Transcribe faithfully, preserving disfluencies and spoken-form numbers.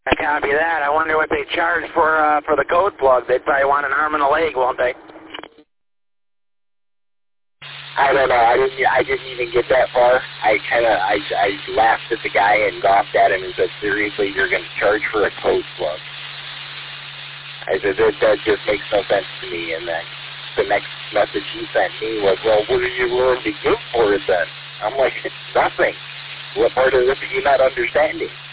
I copy that. I wonder what they charge for uh, for the code plug. They'd probably want an arm and a leg, won't they? I don't know. I didn't. I didn't even get that far. I kind of. I, I laughed at the guy and scoffed at him and said, "Seriously, you're going to charge for a code plug?" I said, "That, that just makes no sense to me." And then the next message he sent me was, "Well, what are you willing to give for it then?" I'm like, "Nothing. What part of this are you not understanding?"